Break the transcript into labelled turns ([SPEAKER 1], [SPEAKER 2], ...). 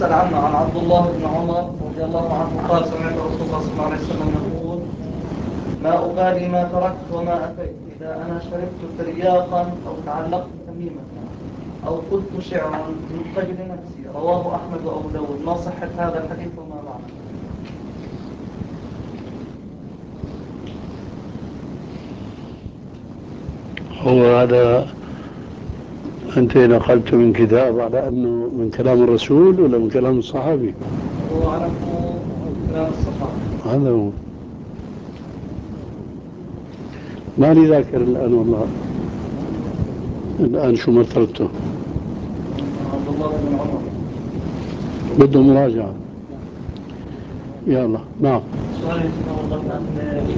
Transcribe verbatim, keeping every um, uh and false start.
[SPEAKER 1] يسأل عنه عن عبد الله بن عمر رضي الله عنه قال سمعت رسول الله صلى الله عليه وسلم يقول ما أبالي ما تركت وما أتيت إذا أنا شربت ترياقا أو تعلقت تميمة أو قلت شعرا من قبل نفسي. رواه أحمد وأبو داود. ما صحة هذا الحديث وما معنى؟
[SPEAKER 2] هو هذا أنت نقلت من كتاب على أنه من كلام الرسول ولا من كلام الصحابي؟
[SPEAKER 1] هو أعرفه كلام الصحابة.
[SPEAKER 2] هذا هو. ماني ذاكر الآن والله، الآن شو مرتبته؟
[SPEAKER 1] عبد الله بن عمر
[SPEAKER 2] بده مراجعة. يلا نعم.
[SPEAKER 1] سؤال الله